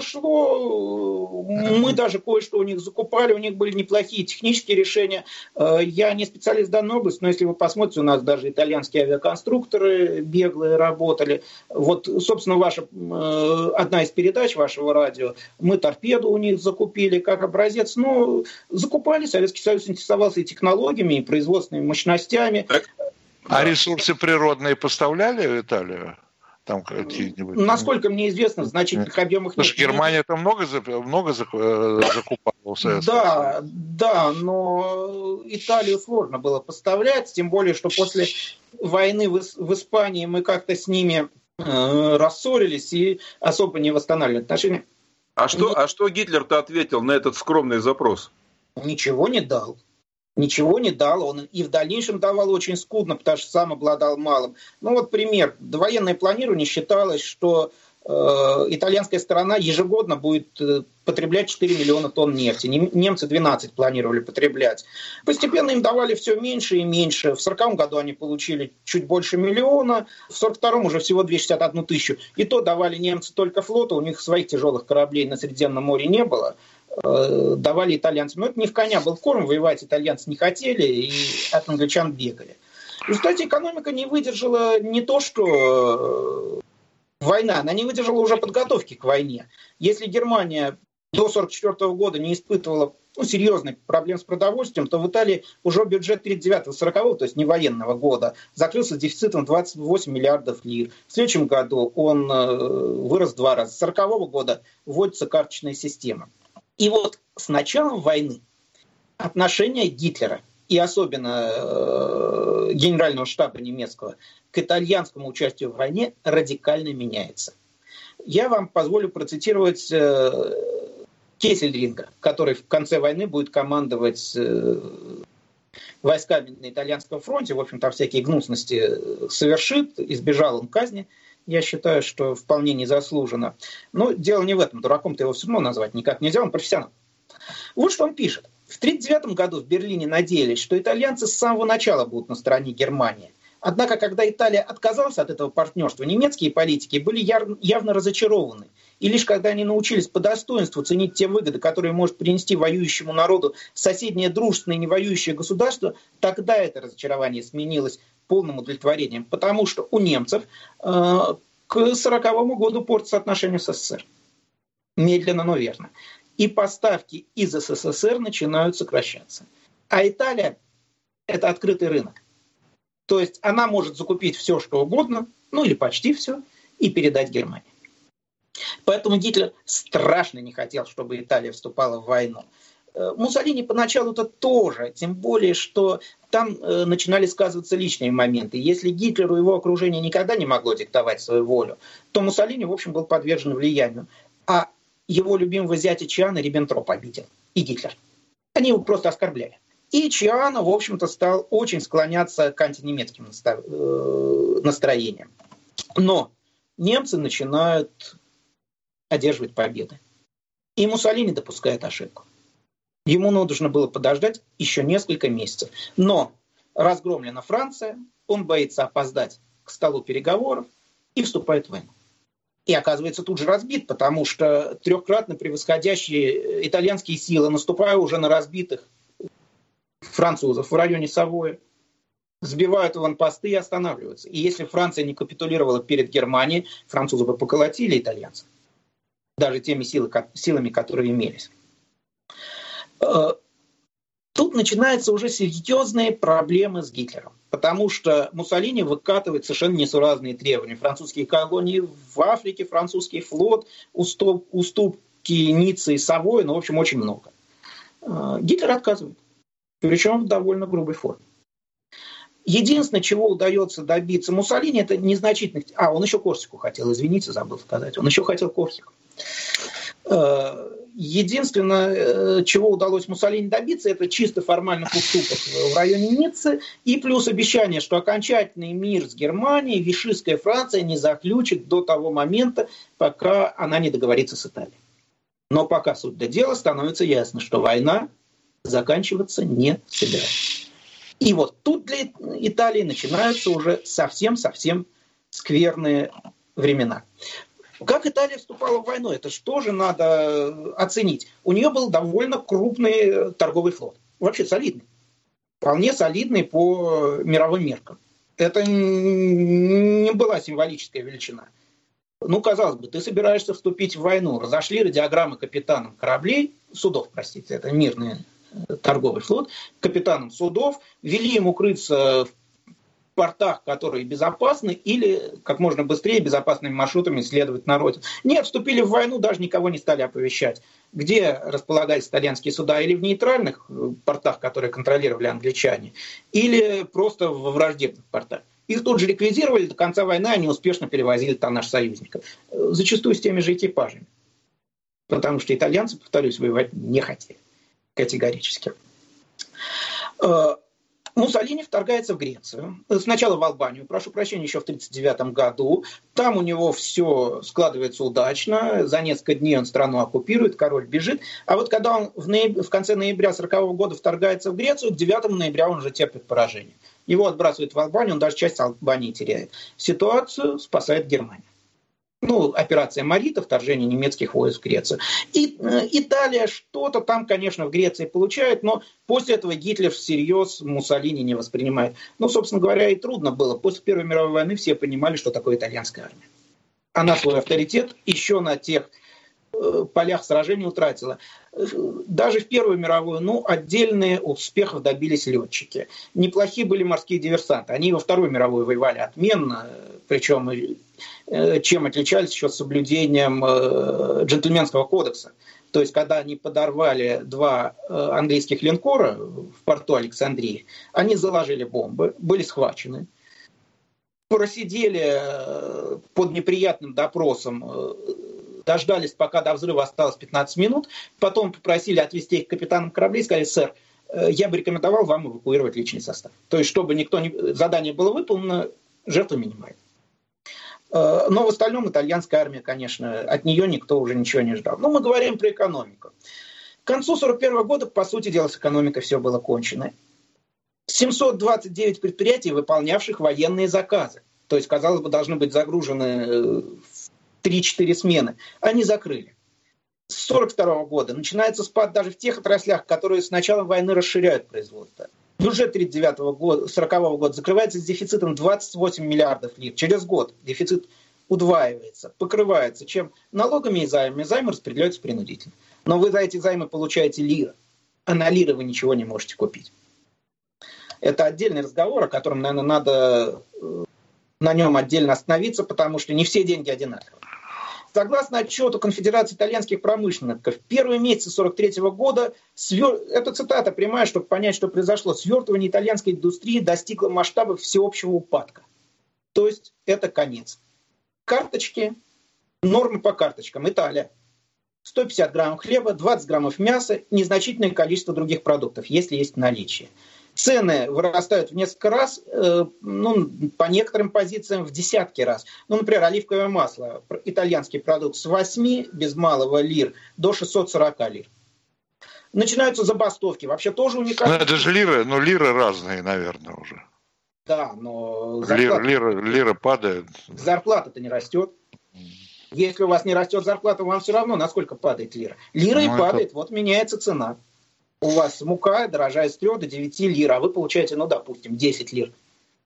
шло, мы даже кое-что у них закупали, у них были неплохие технические решения. Я не специалист в данной области, но если вы посмотрите, у нас даже итальянские авиаконструкторы беглые работали. Вот, собственно, ваша, одна из передач вашего радио, мы торпеду у них закупили как образец, но закупали, Советский Союз интересовался и технологиями, и производственными мощностями. А ресурсы природные поставляли в Италию? Там какие-нибудь... Насколько мне известно, в значительных объемах нет. Потому что Германия там много, много закупала. Да, да, но Италию сложно было поставлять, тем более, что после войны в, в Испании мы как-то с ними э, рассорились и особо не восстанавливали отношения. А что, а что Гитлер-то ответил на этот скромный запрос? Ничего не дал. Ничего не дал, он и в дальнейшем давал очень скудно, потому что сам обладал малым. Ну вот пример. Довоенное планирование считалось, что э, итальянская сторона ежегодно будет э, потреблять четыре миллиона тонн нефти. Немцы двенадцать планировали потреблять. Постепенно им давали все меньше и меньше. В сороковом году они получили чуть больше миллиона, в сорок втором уже всего двести шестьдесят одну тысячу. И то давали немцы только флоту, у них своих тяжелых кораблей на Средиземном море не было. Давали итальянцам. Но это не в коня был корм, воевать итальянцы не хотели и от англичан бегали. В результате экономика не выдержала не то, что война, она не выдержала уже подготовки к войне. Если Германия до сорок четвёртого года не испытывала ну, серьезных проблем с продовольствием, то в Италии уже бюджет тридцать девятого сорокового, то есть не военного года, закрылся с дефицитом двадцать восемь миллиардов лир. В следующем году он вырос в два раза. С сорокового года вводится карточная система. И вот с началом войны отношение Гитлера и особенно э, генерального штаба немецкого к итальянскому участию в войне радикально меняется. Я вам позволю процитировать э, Кессельринга, который в конце войны будет командовать э, войсками на итальянском фронте. В общем, там всякие гнусности совершит, избежал он казни. Я считаю, что вполне незаслуженно. Но дело не в этом. Дураком-то его все равно назвать никак нельзя, он профессионал. Вот что он пишет. В тысяча девятьсот тридцать девятом году в Берлине надеялись, что итальянцы с самого начала будут на стороне Германии. Однако, когда Италия отказалась от этого партнерства, немецкие политики были явно разочарованы. И лишь когда они научились по достоинству ценить те выгоды, которые может принести воюющему народу соседнее дружественное невоюющее государство, тогда это разочарование сменилось полным удовлетворением, потому что у немцев э, к сороковому году портятся отношения с СССР. Медленно, но верно. И поставки из СССР начинают сокращаться. А Италия – это открытый рынок. То есть она может закупить все, что угодно, ну или почти все, и передать Германии. Поэтому Гитлер страшно не хотел, чтобы Италия вступала в войну. Муссолини поначалу-то тоже, тем более, что там э, начинали сказываться личные моменты. Если Гитлеру и его окружение никогда не могло диктовать свою волю, то Муссолини, в общем, был подвержен влиянию. А его любимого зятя Чиано Риббентроп обидел. И Гитлер. Они его просто оскорбляли. И Чиано, в общем-то, стал очень склоняться к антинемецким настро... э, настроениям. Но немцы начинают одерживать победы. И Муссолини допускает ошибку. Ему нужно было подождать еще несколько месяцев. Но разгромлена Франция, он боится опоздать к столу переговоров и вступает в войну. И оказывается тут же разбит, потому что трехкратно превосходящие итальянские силы, наступая уже на разбитых французов в районе Савоя, сбивают аванпосты и останавливаются. И если Франция не капитулировала перед Германией, французы бы поколотили итальянцев. Даже теми силами, которые имелись. Тут начинаются уже серьезные проблемы с Гитлером. Потому что Муссолини выкатывает совершенно несуразные требования. Французские колонии в Африке, французский флот, уступ, уступки Ниццы и Савойи, ну, в общем, очень много. Гитлер отказывает. Причем в довольно грубой форме. Единственное, чего удается добиться Муссолини, это незначительных... А, он еще Корсику хотел, извините, забыл сказать. Он еще хотел Корсику. Единственное, чего удалось Муссолини добиться, это чисто формальных уступок в районе Ниццы и плюс обещание, что окончательный мир с Германией вишистская Франция не заключит до того момента, пока она не договорится с Италией. Но пока суть до дела, становится ясно, что война заканчиваться не собирается. И вот тут для Италии начинаются уже совсем-совсем скверные времена. Как Италия вступала в войну, это что же надо оценить? У нее был довольно крупный торговый флот. Вообще солидный. Вполне солидный по мировым меркам. Это не была символическая величина. Ну, казалось бы, ты собираешься вступить в войну. Разошли радиограммы капитанам кораблей, судов, простите, это мирный торговый флот, капитанам судов, вели им укрыться в портах, которые безопасны, или как можно быстрее безопасными маршрутами следовать на родину. Нет, вступили в войну, даже никого не стали оповещать, где располагались итальянские суда, или в нейтральных портах, которые контролировали англичане, или просто во враждебных портах. Их тут же ликвидировали, до конца войны они успешно перевозили тоннаж союзников. Зачастую с теми же экипажами. Потому что итальянцы, повторюсь, воевать не хотели. Категорически. Муссолини вторгается в Грецию. Сначала в Албанию, прошу прощения, еще в тысяча девятьсот тридцать девятом году. Там у него все складывается удачно. За несколько дней он страну оккупирует, король бежит. А вот когда он в, нояб... в конце ноября сорокового года вторгается в Грецию, к девятому ноября он уже терпит поражение. Его отбрасывают в Албанию, он даже часть Албании теряет. Ситуацию спасает Германия. Ну, операция Марита, вторжение немецких войск в Грецию. И э, Италия что-то там, конечно, в Греции получает, но после этого Гитлер всерьез Муссолини не воспринимает. Ну, собственно говоря, и трудно было. После Первой мировой войны все понимали, что такое итальянская армия. Она свой авторитет еще на тех э, полях сражений утратила. Даже в Первую мировую, ну, отдельные успехов добились летчики. Неплохие были морские диверсанты. Они во Вторую мировую воевали отменно, причем чем отличались еще соблюдением джентльменского кодекса. То есть, когда они подорвали два английских линкора в порту Александрии, они заложили бомбы, были схвачены, просидели под неприятным допросом, дождались, пока до взрыва осталось пятнадцать минут, потом попросили отвезти их к капитанам кораблей и сказали: сэр, я бы рекомендовал вам эвакуировать личный состав. То есть, чтобы никто не... задание было выполнено, жертвы минимальны. Но в остальном итальянская армия, конечно, от нее никто уже ничего не ждал. Но мы говорим про экономику. К концу сорок первого года, по сути дела, с экономикой все было кончено. семьсот двадцать девять предприятий, выполнявших военные заказы. То есть, казалось бы, должны быть загружены в три-четыре смены. Они закрыли. С сорок второго года начинается спад даже в тех отраслях, которые с началом войны расширяют производство. Бюджет тридцать девятого года, сорокового года закрывается с дефицитом двадцать восемь миллиардов лир. Через год дефицит удваивается, покрывается чем? Налогами и займами. Займы распределяются принудительно. Но вы за эти займы получаете лиры, а на лиры вы ничего не можете купить. Это отдельный разговор, о котором, наверное, надо на нем отдельно остановиться, потому что не все деньги одинаковые. Согласно отчету Конфедерации итальянских промышленников, в первые месяцы сорок третьего года, свер... это цитата прямая, чтобы понять, что произошло, свертывание итальянской индустрии достигло масштабов всеобщего упадка. То есть это конец. Карточки, нормы по карточкам. Италия. сто пятьдесят граммов хлеба, двадцать граммов мяса, незначительное количество других продуктов, если есть наличие. Цены вырастают в несколько раз, э, ну, по некоторым позициям в десятки раз. Ну, например, оливковое масло, итальянский продукт, с восьми без малого лир до шестисот сорока лир. Начинаются забастовки, вообще тоже уникально. Ну, это же лиры, но лиры разные, наверное, уже. Да, но зарплата... лира, лира, лира падает. Зарплата-то не растет. Если у вас не растет зарплата, вам все равно, насколько падает лира. Лира ну, и падает, это... вот меняется цена. У вас мука дорожает с трёх до девяти лир, а вы получаете, ну, допустим, десять лир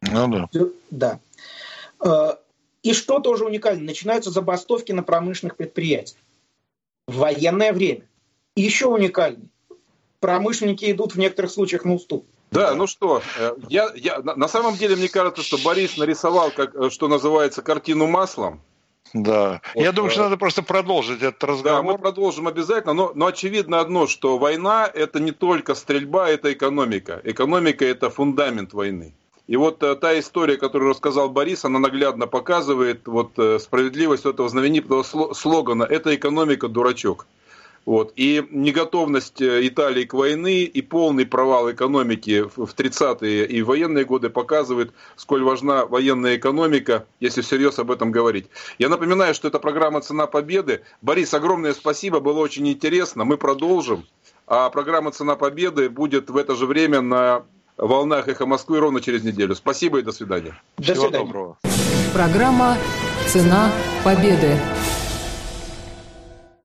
Ну да. Да. И что тоже уникально, начинаются забастовки на промышленных предприятиях в военное время. И еще уникальнее, промышленники идут в некоторых случаях на уступки. Да, ну что, я, я, на самом деле мне кажется, что Борис нарисовал, как, что называется, картину маслом. Да, вот, я думаю, а... что надо просто продолжить этот разговор. Да, мы продолжим обязательно, но, но очевидно одно, что война – это не только стрельба, это экономика. Экономика – это фундамент войны. И вот та история, которую рассказал Борис, она наглядно показывает вот, справедливость этого знаменитого слогана «Это экономика, дурачок». Вот. И неготовность Италии к войне и полный провал экономики в тридцатые и военные годы показывает, сколь важна военная экономика, если всерьез об этом говорить. Я напоминаю, что это программа «Цена победы». Борис, огромное спасибо, было очень интересно. Мы продолжим. А программа «Цена победы» будет в это же время на волнах «Эхо Москвы» ровно через неделю. Спасибо и до свидания. До свидания. Всего доброго. Программа «Цена победы».